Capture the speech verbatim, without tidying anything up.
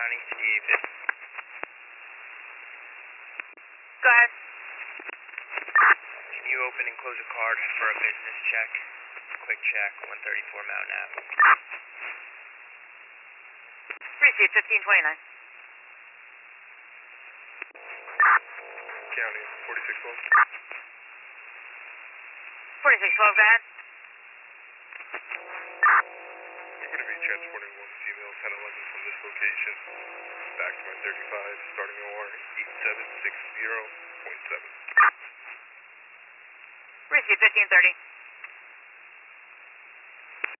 County, Steve. Go ahead. Can you open and close a card for a business check? Quick check, one thirty-four Mountain Avenue. Receive fifteen twenty-nine. County, forty-six twelve. forty-six twelve, go ahead. I'm going to be transporting one female ten eleven from this location back to my thirty-five, starting O R eight seven six zero point seven. Receive fifteen thirty.